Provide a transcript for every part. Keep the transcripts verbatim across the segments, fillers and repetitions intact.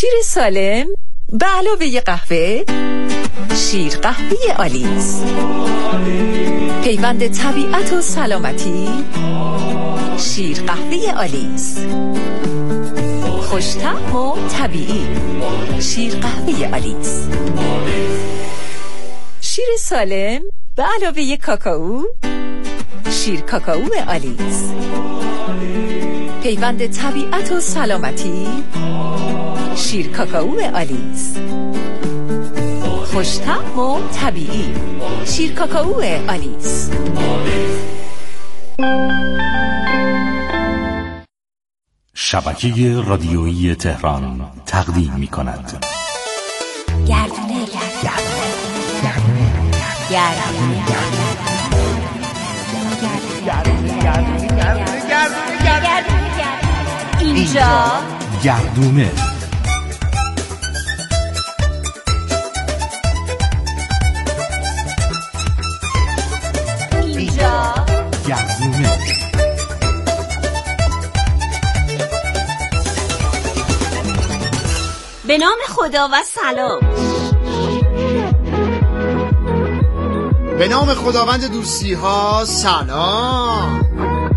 شیر سالم به علاوه قهوه، شیر قهوه آلیس. پیوند طبیعت و سلامتی، شیر قهوه آلیس. خوش‌طعم و طبیعی، شیر قهوه آلیس. شیر سالم به علاوه کاکائو، شیر کاکائو آلیس. پیوند طبیعت و سلامتی، شیر کاکائو آلیس. خوش‌طعم و طبیعی، شیر کاکائو آلیس. شبکه رادیویی تهران تقدیم می کند. گردونه گردونه گردونه گردونه گردونه اینجا گردونه. اینجا گردونه. به نام خدا و سلام. به نام خداوند دوستی ها سلام.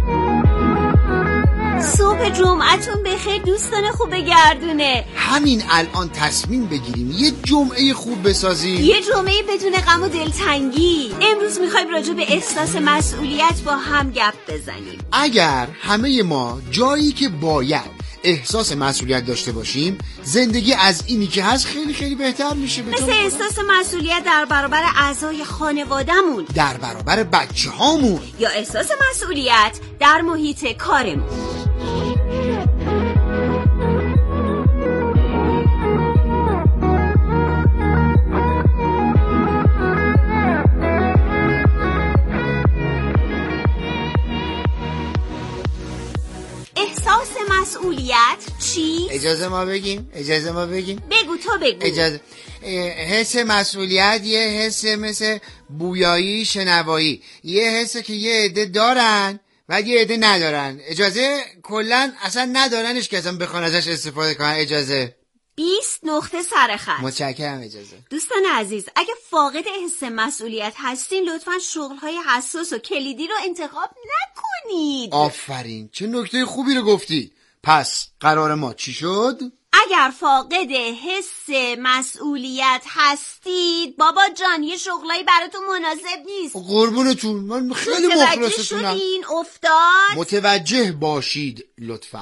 صبح جمعتون بخیر دوستان خوب گردونه. همین الان تصمیم بگیریم یه جمعه خوب بسازیم، یه جمعه بدون غم و دلتنگی. امروز میخوایم راجع به احساس مسئولیت با هم گپ بزنیم. اگر همه ما جایی که باید احساس مسئولیت داشته باشیم، زندگی از اینی که هست خیلی خیلی بهتر میشه. مثل احساس مسئولیت در برابر اعضای خانواده‌مون، در برابر بچه هامون، یا احساس مسئولیت در محیط کارمون. احساس مسئولیت چی؟ اجازه ما بگیم اجازه ما بگیم بگو تو بگو. اجازه. حس مسئولیت یه حس مثل بویایی، شنوایی. یه حسه که یه عده دارن و یه عده ندارن. اجازه کلن اصلا ندارنش که اصلا بخوان ازش استفاده کنن. اجازه. بیست نقطه سرخط. متشکرم. اجازه. دوستان عزیز، اگه فاقد حس مسئولیت هستین لطفاً شغل‌های حساس و کلیدی رو انتخاب نکنید. آفرین، چه نکته خوبی رو گفتی. پس قرار ما چی شد؟ اگر فاقد حس مسئولیت هستید بابا جان یه شغلایی براتون مناسب نیست. قربونتون، من خیلی مخلصتونم. مخلصتونم. شدین افتاد. متوجه باشید لطفاً.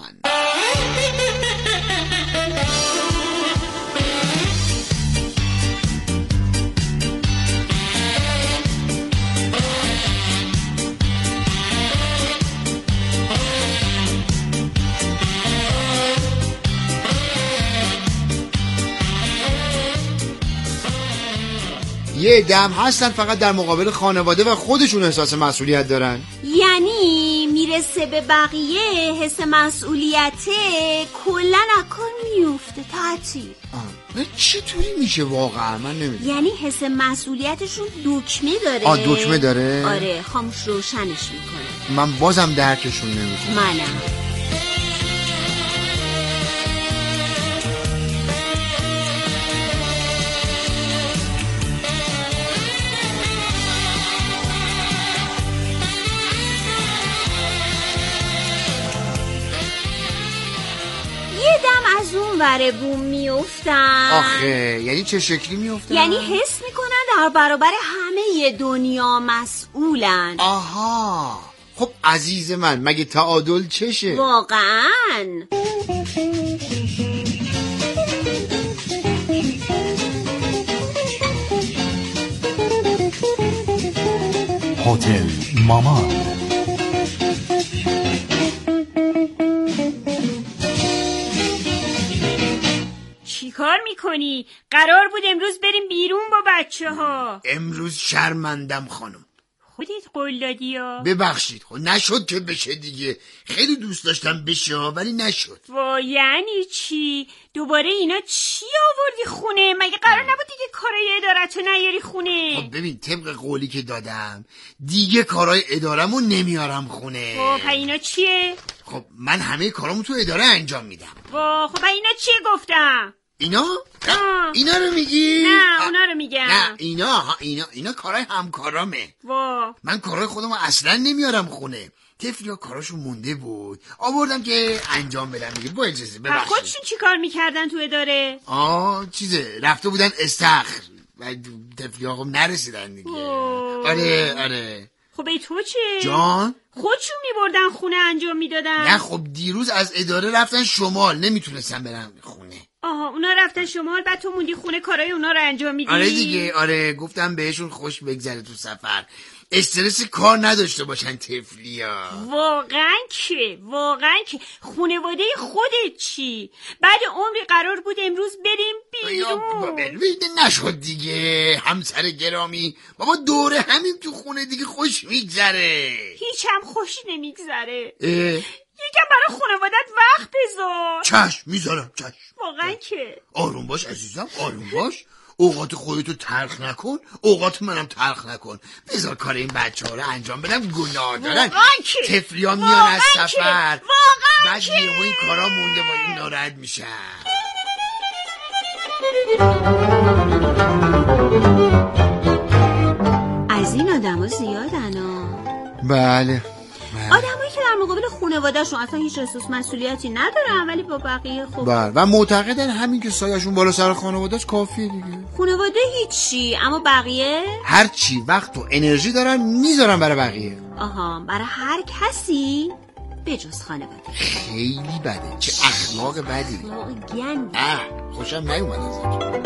یه دم هستن فقط در مقابل خانواده و خودشون احساس مسئولیت دارن. یعنی میرسه به بقیه حس مسئولیته کلن اکن میفته تعطیل. چطوری میشه واقعا؟ من نمیدونم. یعنی حس مسئولیتشون دکمه داره. آه دکمه داره؟ آره، خاموش روشنش میکنه. من بازم درکشون نمیکنم. منم. از اون وره بوم میافتن. آخه یعنی چه شکلی میافتن؟ یعنی حس میکنن در برابر همه دنیا مسئولن. آها، خب عزیز من مگه تعادل چشه؟ واقعا هتل مامان. چی کار میکنی؟ قرار بود امروز بریم بیرون با بچه ها. امروز شرمندم خانم. خودت قول دادی ها؟ ببخشید، خب نشد که بشه دیگه. خیلی دوست داشتم بشه ولی نشد. وا یعنی چی؟ دوباره اینا چی آوردی خونه؟ مگه قرار نبود دیگه کارای ادارتو نیاری خونه؟ خب ببین طبق قولی که دادم دیگه کارای ادارمو نمیارم خونه. خب اینا چیه؟ خب من همه کارامو تو اداره انجام میدم. وا خب اینا چیه گفتم؟ اینا؟ آه. اینا رو میگی؟ نه اونا رو میگم. نه اینا اینا اینا کارهای همکارامه. وا من کارهای خودم اصلا نمیارم خونه. طفلیا کاراشون مونده بود آوردم که انجام بدم دیگه. با اجازه ببخشید. خودشون چی کار میکردن تو اداره؟ آه چیزه رفته بودن استخر و طفلیا خب نرسیدن دیگه. اوه. آره آره. خب ای تو چه؟ جان؟ خودشون میبردن خونه انجام میدادن؟ نه خب دیروز از اداره رفتن شمال نمیتونستن برن خونه. آها اونا رفتن شمال بعد تو موندی خونه کارای اونا رو انجام میدی؟ آره دیگه آره گفتم بهشون خوش بگذره تو سفر استرس کار نداشته باشن طفلیا. واقعا که واقعا که خانواده خودت چی؟ بعد عمری قرار بود امروز بریم بیرون. نشد دیگه همسر گرامی. بابا دوره همین تو خونه دیگه خوش میگذره. هیچ هم خوش نمیگذره. اه. یکم برای خانوادت وقت بذار. چشم میذارم چشم. واقعا که آروم باش عزیزم آروم باش. اوقات خودتو تلخ نکن اوقات منم تلخ نکن. بذار کار این بچه ها رو انجام بدم گناه دارن. طفلیا میان از سفر بعد یهو این کارا مونده با این ناراحت میشن. از این آدم ها زیادن ها. بله آدمایی که در مقابل خانواده‌شون اصلا هیچ احساس مسئولیتی ندارن ولی با بقیه خوب. بله و معتقدن همین که سایه‌شون بالا سر خانواده‌اش کافیه دیگه. خانواده هیچی اما بقیه هر چی وقت و انرژی دارن میذارن برای بقیه. آها برای هر کسی بجز خانواده. خیلی بده چه اخلاق بدی. گند. اه خوشم نیومد ازت.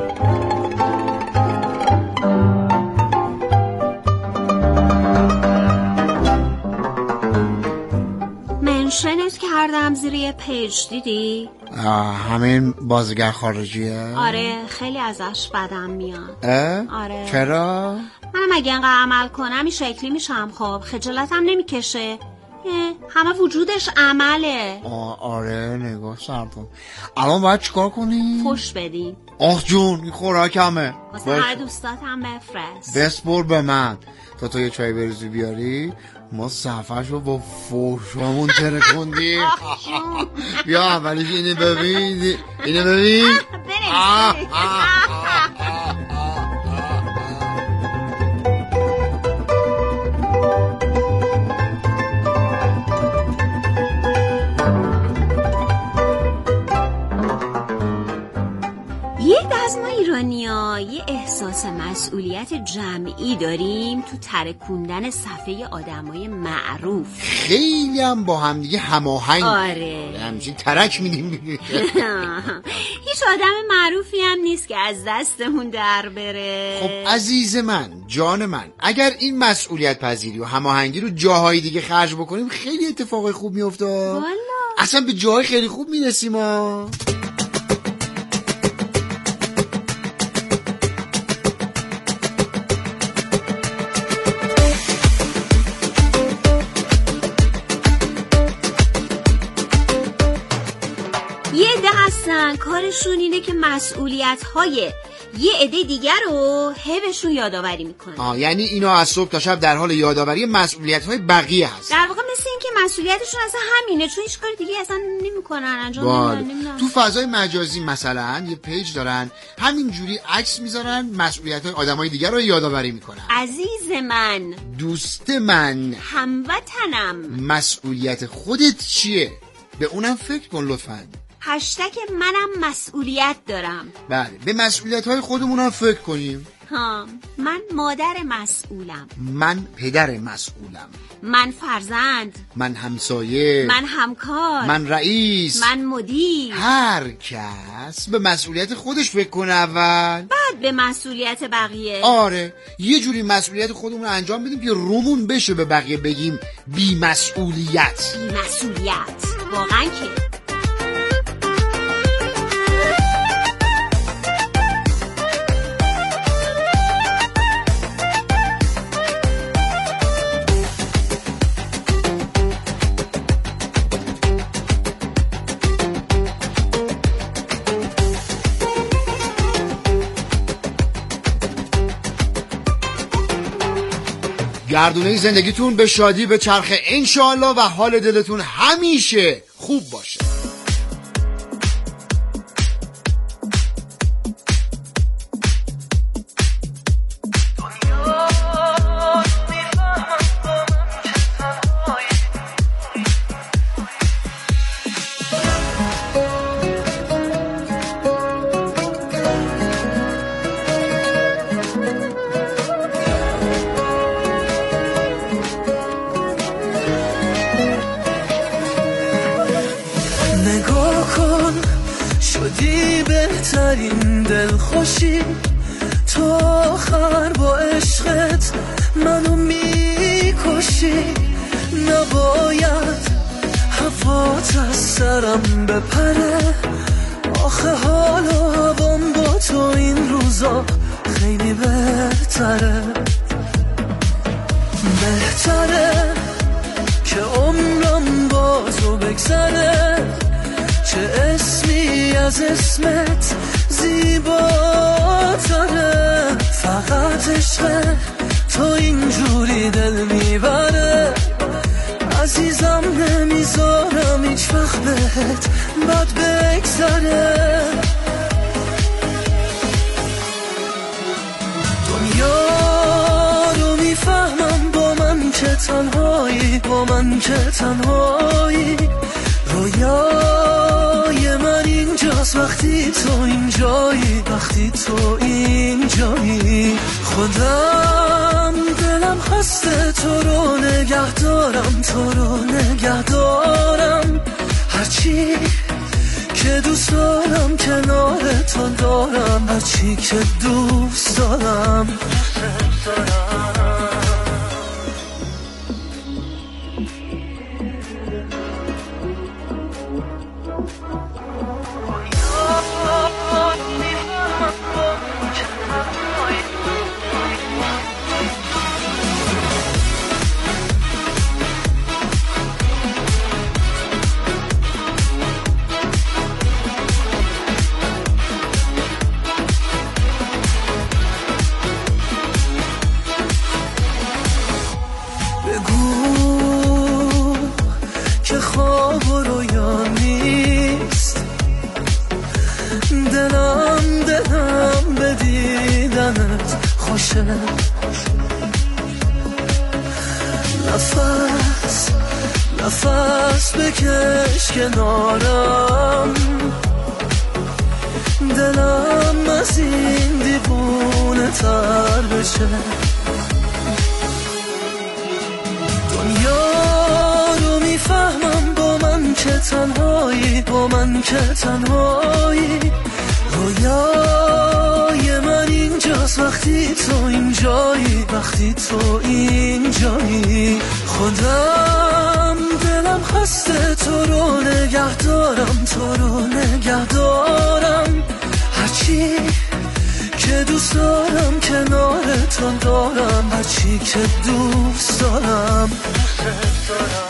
منشنت کردم زیر یه پیج دیدی؟ همین بازیگر خارجیه؟ آره خیلی ازش بدم میاد. اه؟ آره چرا؟ منم اگه اینقدر عمل کنم این شکلی میشم خب خجالتم نمیکشه. همه وجودش عمله. آه آره نگاه سر کن. الان باید چیکار کنی؟ فوش بدی. آخ جون این خوراکمه. واسه هر دوستاتم بفرست. بسپر به من تا تو یه چای بریزی بیاری ما صفحش رو با فوشامون ترکوندیم. بیا اولیش اینه ببین اینه ببین. یه از ما ایرانی‌ها یه احساس مسئولیت جمعی داریم تو ترکوندن صفحه آدمای معروف. خیلی هم با هم دیگه هماهنگ. آره همچین ترک میدیم. هیچ آدم معروفی هم نیست که از دستمون در بره. خب عزیز من جان من اگر این مسئولیت پذیری و هماهنگی رو جاهای دیگه خرج بکنیم خیلی اتفاقای خوب میفته. والا اصلا به جاهای خیلی خوب میرسیم ها. یه عده هستن کارشون اینه که مسئولیت های یه عده دیگر رو هبشون یادآوری میکنن. آه یعنی اینا از صبح تا شب در حال یادآوری مسئولیت های بقیه هست. در واقع مثل این که مسئولیتشون اصلا همینه چون هیچ کار دیگه اصلا نمیکنن انجام نمیدن. تو فضای مجازی مثلا یه پیج دارن همینجوری عکس میذارن مسئولیت های آدمای دیگر رو یادآوری میکنن. عزیز من دوست من هموطنم مسئولیت خودت چیه؟ به اونم فکر کن لطفاً. هشتگ منم مسئولیت دارم. بله به مسئولیت های خودمونم فکر کنیم. ها من مادر مسئولم. من پدر مسئولم. من فرزند. من همسایه. من همکار. من رئیس. من مدیر. هر کس به مسئولیت خودش فکر کنه اول بعد به مسئولیت بقیه. آره یه جوری مسئولیت خودمون رو انجام بدیم که رومون بشه به بقیه بگیم بی مسئولیت. بی مسئولیت واقعا که گردونه زندگیتون به شادی به چرخه انشالله و حال دلتون همیشه خوب باشه. شدی بهترین دلخوشی، تو آخر با عشقت منو میکشی. نباید هوات از سرم بپره، آخه حال و هوام با تو این روزا خیلی بهتره. بهتره که عمرم با تو بگذره، چه اسمی از اسمت زیباتره. فقط عشق تو اینجوری دل میبره، عزیزم نمیذارم هیچ وقت بهت بد بگذره. دنیا رو میفهمم با من که تنهایی، با من که تنهایی. رویای من اینجاست وقتی تو اینجایی، وقتی تو اینجایی. خودم دلم خسته تو رو نگه دارم، تو رو نگه دارم. هرچی که دوست دارم کنار تو دارم، هرچی که دوست دارم دوست دارم. دلم دلم به دیدنت خوشه. نفس نفس بکش کنارم، دلم از این دیوونه تر بشه. دنیا رو میفهمم با من که تنهایی، با من که تنهایی. رویای من اینجاست وقتی تو اینجایی، وقتی تو اینجایی. خودم دلم خسته تو رو نگه دارم، تو رو نگه دارم. هرچی که دوست دارم کنار تو دارم، هرچی که دوست دارم دوست دارم.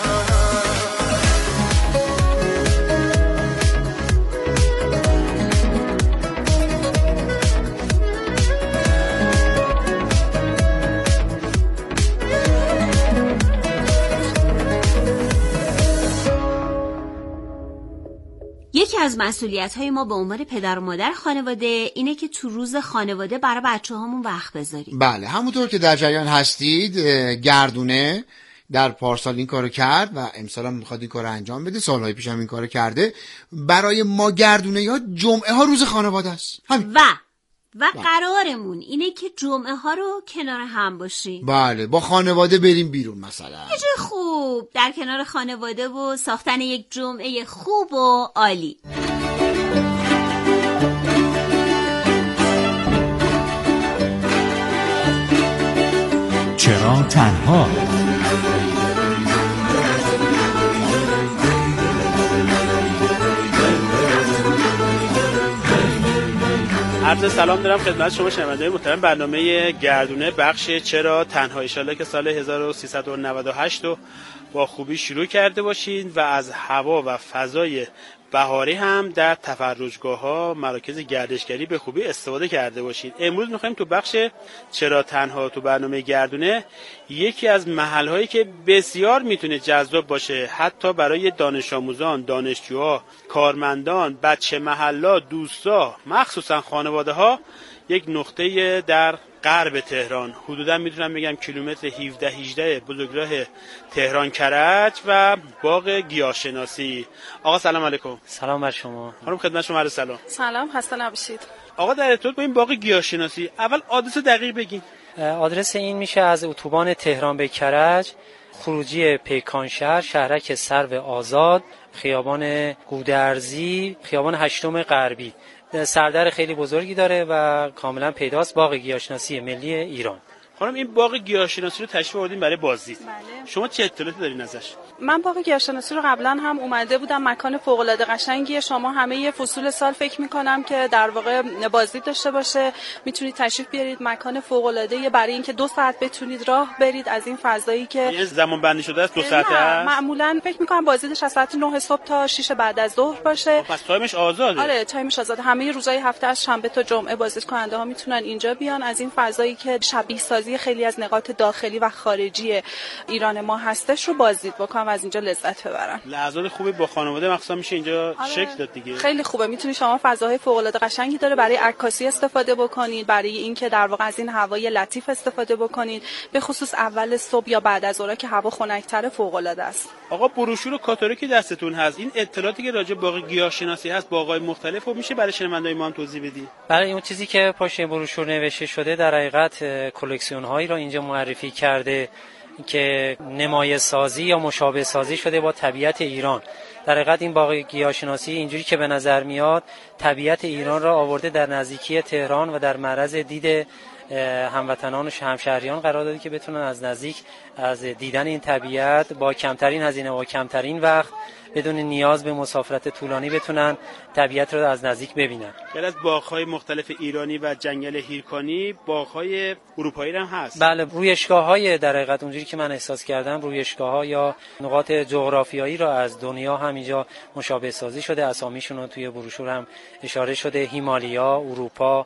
یکی از مسئولیت‌های ما به عنوان پدر و مادر خانواده اینه که تو روز خانواده برای بچه‌هامون وقت بذاریم. بله، همونطور که در جریان هستید، گردونه در پارسال این کارو کرد و امسال هم میخواد این کارو انجام بده. سالهای پیش هم این کارو کرده. برای ما گردونه یا جمعه ها روز خانواده است. همین. و و قرارمون اینه که جمعه ها رو کنار هم باشیم. بله، با خانواده بریم بیرون مثلا. یه جای خوب در کنار خانواده و ساختن یک جمعه خوب و عالی. چرا تنها؟ عرض سلام دارم خدمت شما شنوندگان محترم برنامه گردونه بخش چرا تنها. ان شاءالله که سال هزار و سیصد و نود و هشت رو با خوبی شروع کرده باشین و از هوا و فضای بهاری هم در تفرجگاه‌ها، مراکز گردشگری به خوبی استفاده کرده باشید. امروز می‌خوایم تو بخش چرا تنها تو برنامه گردونه یکی از محل‌هایی که بسیار میتونه جذاب باشه حتی برای دانش آموزان، دانشجوها، کارمندان، بچه محلا، دوستا، مخصوصا خانواده‌ها، یک نقطه در غرب تهران، حدودا میتونم بگم کیلومتر هفده هجده بزرگراه تهران کرج و باغ گیاهشناسی. آقا سلام علیکم. سلام بر شما. خانم خدمت شما عرض سلام. سلام، خسته نباشید. آقا در ارتباط با این باغ گیاهشناسی اول آدرس دقیق بگین. آدرس این میشه از اتوبان تهران به کرج، خروجی پیکان شهر، شهرک سرو آزاد، خیابان گودرزی، خیابان هشتم غربی. سردر خیلی بزرگی داره و کاملا پیداست، باغ گیاهشناسی ملی ایران. خانم این باغ گیاهشناسی رو تشریف آوردین برای بازدید. بله. شما چه اطلاعاتی دارین ازش؟ من باغ گیاهشناسی رو قبلا هم اومده بودم، مکان فوق‌العاده قشنگیه. شما همه فصول سال فکر می‌کنم که در واقع بازدید داشته باشه، میتونید تشریف بیارید. مکان فوق‌العاده برای اینکه دو ساعت بتونید راه برید از این فضایی که یه زمان بندی شده است، دو ساعته است. معمولاً فکر می‌کنم بازدیدش از ساعت نه صبح تا شش بعد از ظهر باشه. پس تایمش آزاده. آره تایمش آزاده. همه روزهای هفته از شنبه تا جمعه بازدید کننده ها میتونن اینجا بیان. از این فضایی که شبیه سازی خیلی از نقاط داخلی و خارجی ایران ما هستش رو بازدید بکنن و از اینجا لذت ببرن. لحظات خوبی با خانواده مخصوصا میشه اینجا آره. شکل داد دیگه. خیلی خوبه. میتونید شما فضاهای فوق العاده قشنگی داره برای عکاسی استفاده بکنید، برای اینکه در واقع از این هوای لطیف استفاده بکنید، به خصوص اول صبح یا بعد از ظهر که هوا خنک‌تر فوق العاده است. آقا بروشور و کاتالوگی دستتون هست، این اطلاعاتی که راجع به باغ گیاهشناسی هست، باغ‌های مختلف رو میشه برای شنونده‌های ما هم توضیح بدی؟ برای اون چیزی که پشت بروشور نوشته شده در حقیقت کلکسیون هایی را اینجا معرفی کرده که نمایش سازی یا مشابه سازی شده با طبیعت ایران. در حقیقت این باغ گیاهشناسی اینجوری که به نظر میاد طبیعت ایران را آورده در نزدیکی تهران و در معرض دید هموطنان و همشهریان قرار داده که بتونن از نزدیک از دیدن این طبیعت با کمترین هزینه و کمترین وقت بدون نیاز به مسافرت طولانی بتونن طبیعت رو از نزدیک ببینن. غیر از باغ‌های مختلف ایرانی و جنگل هیرکانی، باغ‌های اروپایی هم هست. بله، رویشگاه‌های در حقیقت اونجوری که من احساس کردم رویشگاه‌ها یا نقاط جغرافیایی را از دنیا هم اینجا مشابه سازی شده. اسامیشون رو توی بروشور هم اشاره شده: هیمالیا، اروپا،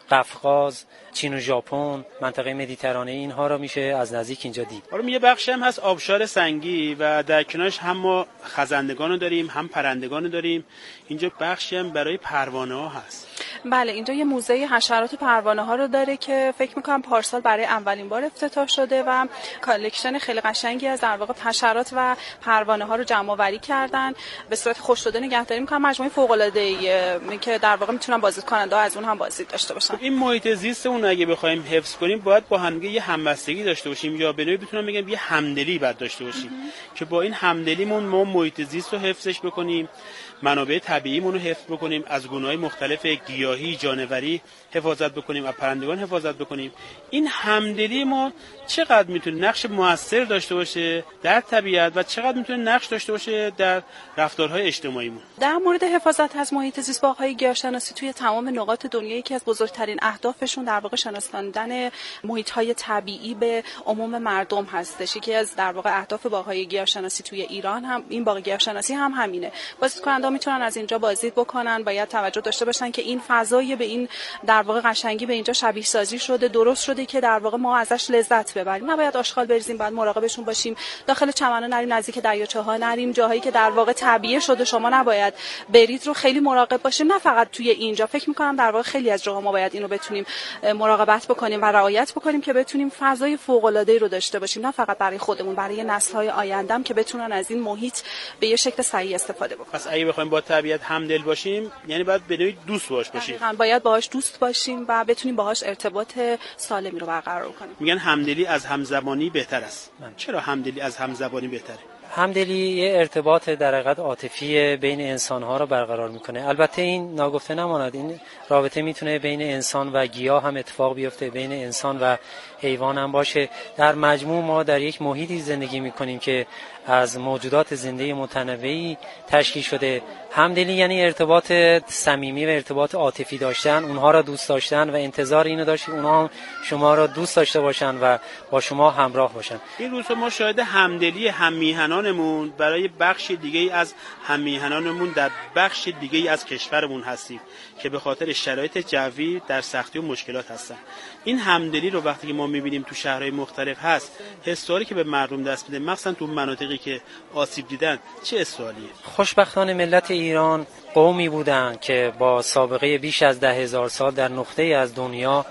قفقاز، چین و ژاپن، منطقه مدیترانه، اینها رو میشه از نزدیک اینجا دید. حالا یه بخشی هم هست آبشار سنگی و در کنارش هم ما خزندگان رو داریم، هم پرندگان رو داریم. اینجا بخشی هم برای پروانه ها هست. بله، اینجا یه موزه حشرات و پروانه ها رو داره که فکر میکنم پارسال برای اولین بار افتتاح شده و کالکشن خیلی قشنگی از در واقع حشرات و پروانه ها رو جمع آوری کردن. به صورت خوش شده نگهداری میکنن. مجموعه فوق العاده ای که در واقع میتونن بازدید کننده ها از اون هم بازدید داشته باشن. این محیط زیست اون اگه بخوایم حفظ کنیم باید با هم یه همبستگی داشته باشیم، یا به نوعی بتونم بگم یه همدلی باید داشته باشیم که با این همدلیمون ما محیط زیست رو حفظش بکنیم، منابع طبیعیمون رو حفظ بکنیم، از گونه‌های مختلف گیاهی، جانوری حفاظت بکنیم، از پرندگان حفاظت بکنیم. این همدلی ما چقدر میتونه نقش موثر داشته باشه در طبیعت و چقدر میتونه نقش داشته باشه در رفتارهای اجتماعیمون. در مورد حفاظت از محیط زیست، باغ‌های گیاهشناسی توی تمام نقاط دنیا یکی از بزرگترین اهدافشون در واقع شناساندن محیط‌های طبیعی به عموم مردم هستش. یکی از در واقع اهداف باغ‌های گیاهشناسی توی ایران هم این باغ گیاهشناسی هم همینه. بازدیدکننده میتونن از اینجا بازدید بکنن. باید توجه داشته باشن که این فضای به این در واقع قشنگی به اینجا شبیه سازی شده، درست شده که در واقع ما ازش لذت ببریم. نباید آشغال بریزیم، باید مراقبشون باشیم، داخل چمنا نریم، نزدیک دریاچه‌ها نریم، جاهایی که در واقع طبیعی شده شما نباید برید رو خیلی مراقب باشیم. نه فقط توی اینجا، فکر می‌کنم در واقع خیلی از جاها ما باید اینو بتونیم مراقبت بکنیم و رعایت بکنیم که بتونیم فضای فوق‌العاده‌ای رو داشته باشیم، نه فقط برای خودمون، برای نسل‌های آینده هم که بتونن از این محیط به یه شکل صحیح استفاده بکنن. پس اگه بخوایم با طبیعت همدل باشیم یعنی باید به نوعی دوست باش باشیم. دقیقاً، باید باهاش دوست باشیم و بتونیم باهاش ارتباط سالمی رو برقرار کنیم. میگن همدلی از همزبانی بهتر است. چرا همدلی از همزبانی بهتره؟ همدلی یه ارتباط در حقیقت عاطفی بین انسان‌ها رو برقرار میکنه. البته این ناگفته نماند، این رابطه میتونه بین انسان و گیاه هم اتفاق بیفته، بین انسان و حیوان هم باشه. در مجموع ما در یک محیطی زندگی میکنیم که از موجودات زنده متنوعی تشکیل شده. همدلی یعنی ارتباط صمیمی و ارتباط عاطفی داشتن، اونها را دوست داشتن و انتظار اینو داشت اونها هم شما را دوست داشته باشن و با شما همراه باشن. این روزها ما شاهد همدلی هممیهنانمون برای بخش دیگه‌ای از هممیهنانمون در بخش دیگه‌ای از کشورمون هستیم که به خاطر شرایط جوی در سختی و مشکلات هستن. این همدلی رو وقتی که ما می‌بینیم تو شهرهای مختلف هست، حساری که به مردم دست میده، مخصوصا تو مناطقی که آسیب دیدن، چه حسالیه؟ خوشبختانه ملت ایران قومی بودند که با سابقه بیش از ده هزار سال در نقطه‌ای از دنیا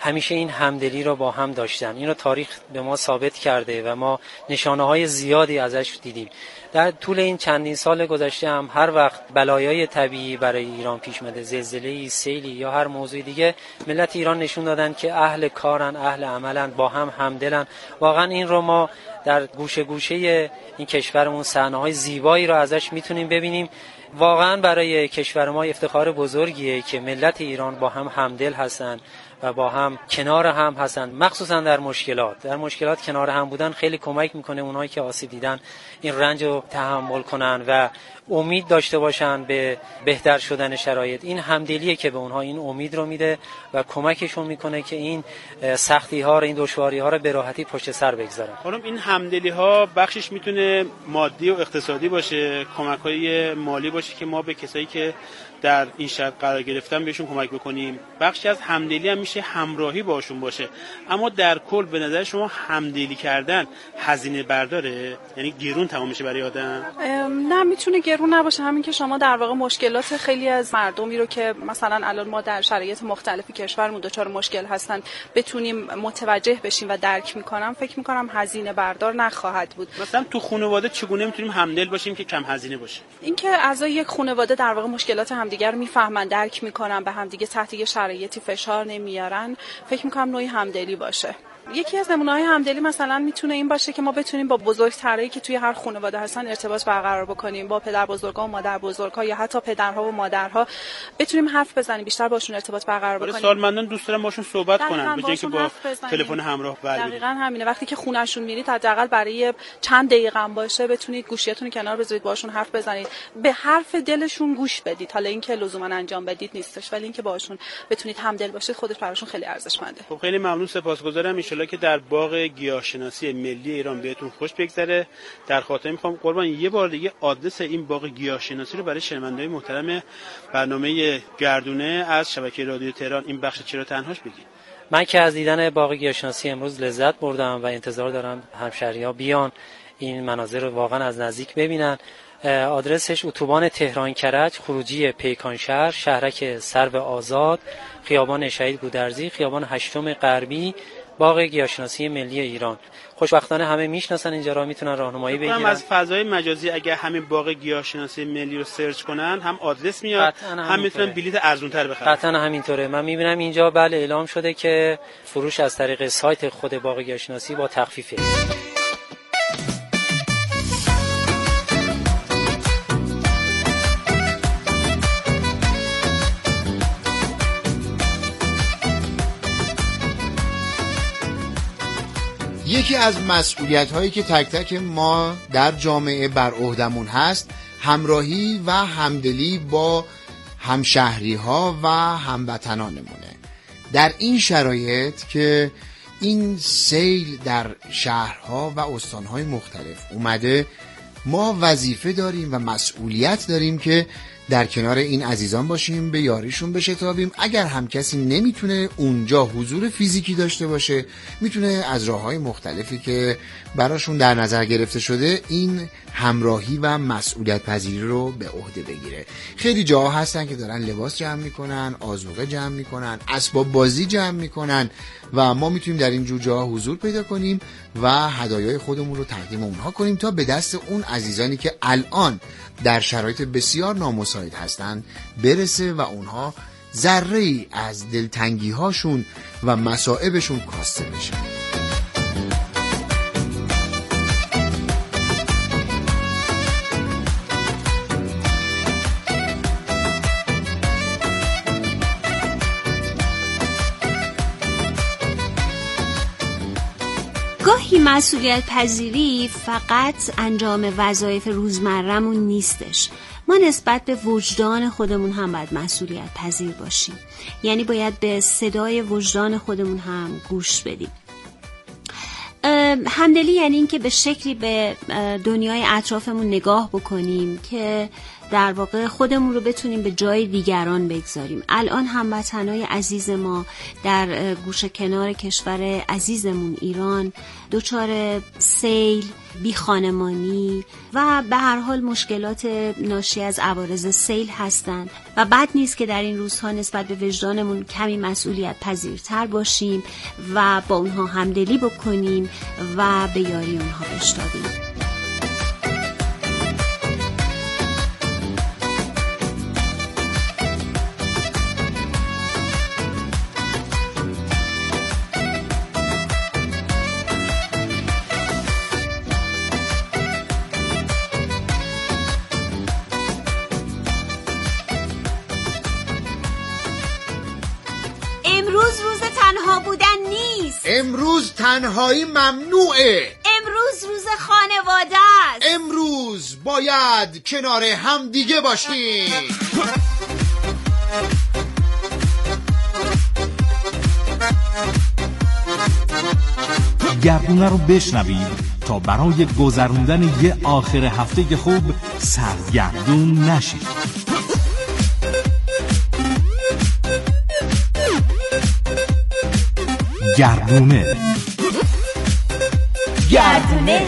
همیشه این همدلی رو با هم داشتن. این رو تاریخ به ما ثابت کرده و ما نشانه‌های زیادی ازش دیدیم. در طول این چندین سال گذشته هم هر وقت بلایای طبیعی برای ایران پیش اومده، زلزله‌ای، سیلی یا هر موضوع دیگه، ملت ایران نشون دادن که اهل کارن، اهل عملن، با هم همدلن. واقعا این رو ما در گوشه گوشه این کشورمون صحنه‌های زیبایی رو ازش میتونیم ببینیم. واقعا برای کشور ما افتخار بزرگیه که ملت ایران با هم همدل هستن و با هم کنار هم هستن، مخصوصا در مشکلات. در مشکلات کنار هم بودن خیلی کمک میکنه اونایی که آسیب دیدن این رنج رو تحمل کنن و امید داشته باشن به بهتر شدن شرایط. این همدلیه که به اونها این امید رو میده و کمکشون میکنه که این سختی ها رو، این دشواری ها رو به راحتی پشت سر بگذارن. خانم، این همدلی ها بخشش میتونه مادی و اقتصادی باشه، کمک های مالی باشه که ما به کسایی که در این شرط قرار گرفتن بهشون کمک بکنیم. بخشی از همدلی هم میشه همراهی باشون باشه. اما در کل به نظر شما همدلی کردن هزینه برداره؟ یعنی گرون تمام میشه برای آدم؟ نه، میتونه گرون نباشه. همین که شما در واقع مشکلات خیلی از مردمی رو که مثلا الان ما در شرایط مختلفی کشورمون دچار مشکل هستن بتونیم متوجه بشیم و درک میکنم، فکر میکنم هزینه بردار نخواهد بود. مثلا تو خانواده چگونه میتونیم همدل باشیم که کم هزینه باشه؟ اینکه اعضای یک خانواده در واقع مشکلات همدیگر رو میفهمن، درک میکنن، به همدیگه تحت یه شرایطی فشار نمیارن، فکر میکنم نوعی همدلی باشه. یکی از نمونه‌های همدلی مثلا میتونه این باشه که ما بتونیم با بزرگترایی که توی هر خانواده هستن ارتباط برقرار بکنیم، با پدر بزرگا و مادر بزرگا یا حتی پدرها و مادرها بتونیم حرف بزنیم، بیشتر باشون ارتباط برقرار بکنیم. سالمندان دوست دارن باشون صحبت کنن به جای اینکه با تلفن همراه برید. دقیقاً همینه. وقتی که خونه‌شون میرید حداقل برای چند دقیقه هم باشه بتونید گوشیاتون رو کنار بذارید، باشون حرف بزنید، به حرف دلشون گوش بدید. حالا اینکه لزوما انجام بدید نیستش، ولی اینکه باشون بتونید همدل باشید خودش براشون خیلی ارزشمنده. خب خیلی ممنون، سپاسگزارم. ان شاءالله که در باغ گیاهشناسی ملی ایران بهتون خوش بگذره. در خاطر میخوام قربان یه بار دیگه آدرس این باغ گیاهشناسی رو برای شنونده‌های محترم برنامه گردونه از شبکه رادیو تهران این بخش چرا تنهاش بگید. من که از دیدن باغ گیاهشناسی امروز لذت بردم و انتظار دارم همشهری‌ها بیان این مناظر رو واقعا از نزدیک ببینن. آدرسش اتوبان تهران کرج، خروجی پیکان شهر، شهرک سرو آزاد، خیابان شهید گودرزی، خیابان هشتم غربی، باغ گیاهشناسی ملی ایران. خوشبختانه همه میشناسن اینجا را، میتونن راهنمایی بگیرن. از فضای مجازی اگه همین باغ گیاهشناسی ملی رو سرچ کنن هم آدرس میاد، هم میتونن بلیط ارزان‌تر بخرن. قطعا همینطوره. من میبینم اینجا بله اعلام شده که فروش از طریق سایت خود باغ گیاهشناسی با تخفیفه. یکی از مسئولیت هایی که تک تک ما در جامعه بر عهدمون هست همراهی و همدلی با همشهری ها و هموطنانمونه. در این شرایط که این سیل در شهرها و استانهای مختلف اومده، ما وظیفه داریم و مسئولیت داریم که در کنار این عزیزان باشیم، به یاریشون بشتابیم. اگر هم کسی نمیتونه اونجا حضور فیزیکی داشته باشه، میتونه از راههای مختلفی که براشون در نظر گرفته شده این همراهی و مسئولیت پذیری رو به عهده بگیره. خیلی جاها هستن که دارن لباس جمع میکنن، آذوقه جمع میکنن، اسباب بازی جمع میکنن و ما میتونیم در این جور جاها حضور پیدا کنیم و هدایای خودمون رو تقدیم اونها کنیم تا به دست اون عزیزانی که الان در شرایط بسیار نامساعد هستند برسه و اونها ذره‌ای از دلتنگی هاشون و مصائبشون کاسته بشه. گاهی مسئولیت پذیری فقط انجام وظایف روزمره‌مون نیستش. ما نسبت به وجدان خودمون هم باید مسئولیت پذیر باشیم. یعنی باید به صدای وجدان خودمون هم گوش بدیم. همدلی یعنی این که به شکلی به دنیای اطرافمون نگاه بکنیم که در واقع خودمون رو بتونیم به جای دیگران بگذاریم. الان هموطنای عزیز ما در گوشه کنار کشور عزیزمون ایران دچار سیل، بی خانمانی و به هر حال مشکلات ناشی از عوارض سیل هستند و بد نیست که در این روزها نسبت به وجدانمون کمی مسئولیت پذیرتر باشیم و با اونها همدلی بکنیم و به یاری اونها بشتابیم. امروز تنهایی ممنوعه. امروز روز خانواده است. امروز باید کنار هم دیگه باشیم. گردونه رو بشنوید تا برای گذروندن یه آخر هفته خوب سرگردون نشید. گردونه گردونه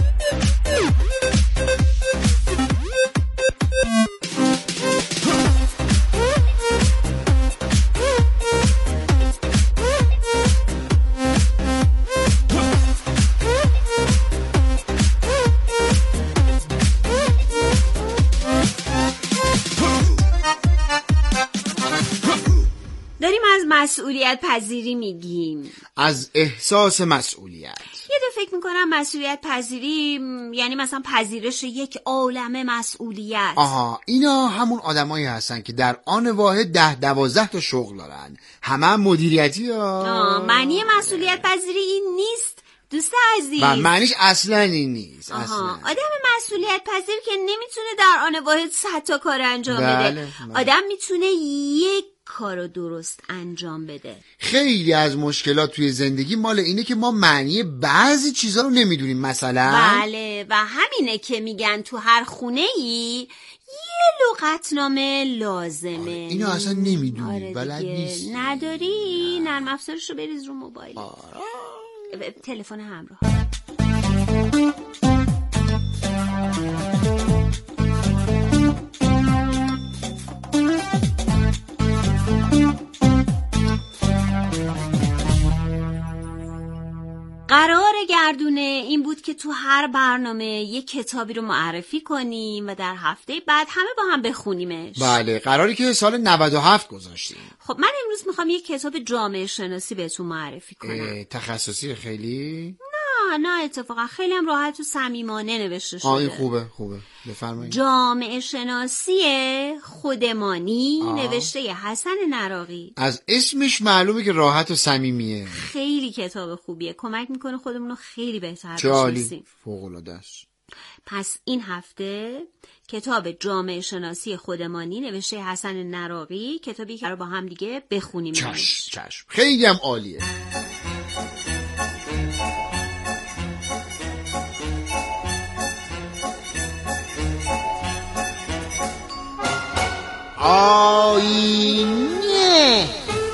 مسئولیت پذیری میگیم، از احساس مسئولیت. یه دفعه فکر میکنم مسئولیت پذیری یعنی مثلا پذیرش یک عالمه مسئولیت. آها، اینا همون آدمایی هستن که در آن واحد ده دوازده تا شغل دارن، همه هم مدیریتی ها. آه، معنی مسئولیت پذیری این نیست دوست عزیز. و معنیش اصلا این نیست. آها. اصلا آدم مسئولیت پذیر که نمیتونه در آن واحد صد تا کار انجام بله. بده. آدم میتونه یک کارو درست انجام بده. خیلی از مشکلات توی زندگی مال اینه که ما معنی بعضی چیزا رو نمیدونیم. مثلا بله، و همینه که میگن تو هر خونه ای یه لغتنامه لازمه. آره، اینو اصلا نمیدونی. آره بلد نیستی. نداری؟ نرم افزارش رو بریز رو موبایل. آره. تلفن همراه. قرار گردونه این بود که تو هر برنامه یک کتابی رو معرفی کنیم و در هفته بعد همه با هم بخونیمش. بله، قراری که سال نود و هفت گذاشتیم. خب من امروز میخوام یک کتاب جامعه شناسی بهتون معرفی کنم. تخصصی خیلی؟ نه نه اتفاقا خیلی هم راحت و صمیمانه نوشته شده. آه این خوبه خوبه بفرمایید. جامعه شناسی خودمانی آه. نوشته حسن نراقی. از اسمش معلومه که راحت و صمیمیه. خیلی کتاب خوبیه، کمک میکنه خودمون رو خیلی بهتر بشناسیم. فوق‌العاده است. پس این هفته کتاب جامعه شناسی خودمانی نوشته حسن نراقی، کتابی که رو با هم دیگه بخونیم. چشم چشم خیلی هم عالیه. آینه.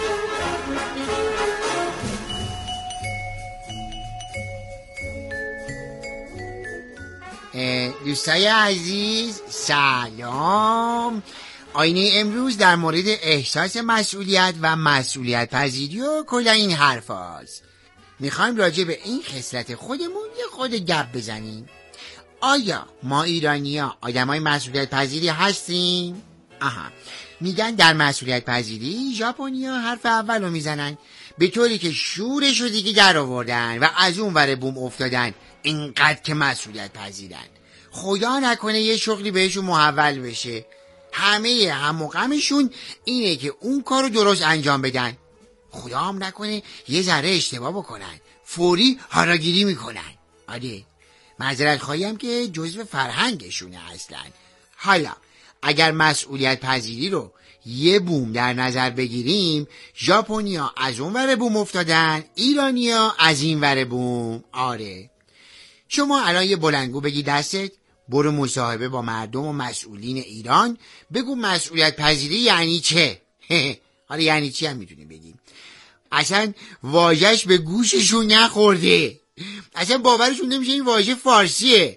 دوستای عزیز سلام. آینه امروز در مورد احساس مسئولیت و مسئولیت پذیری و کلا این حرف هاست. میخوایم راجع به این خصلت خودمون یه خود گپ بزنیم. آیا ما ایرانی ها آدم های مسئولیت پذیری هستیم؟ آها، میگن در مسئولیت پذیری ژاپنیا حرف اول رو میزنن، به طوری که شورش رو دیگه در آوردن و از اون ور بوم افتادن اینقدر که مسئولیت پذیرن. خدا نکنه یه شغلی بهشون محول بشه، همه هم و غمشون اینه که اون کارو درست انجام بدن. خدا هم نکنه یه ذره اشتباه بکنن، فوری هاراگیری میکنن. آره، معذرت خواهیم که جزو فرهنگشونه اصلا. حالا اگر مسئولیت پذیری رو یه بوم در نظر بگیریم، ژاپنیا از اون ور بوم افتادن، ایرانیا از این ور بوم. آره، شما الان یه بلنگو بگی دستت، برو مصاحبه با مردم و مسئولین ایران، بگو مسئولیت پذیری یعنی چه. حالا یعنی چی هم میتونیم بگیم. اصلا واژه‌اش به گوششون نخورده، اصلا باورشون نمیشه این واژه فارسیه.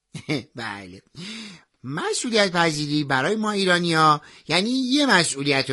بله، مسئولیت پذیری برای ما ایرانی‌ها یعنی یه مسئولیت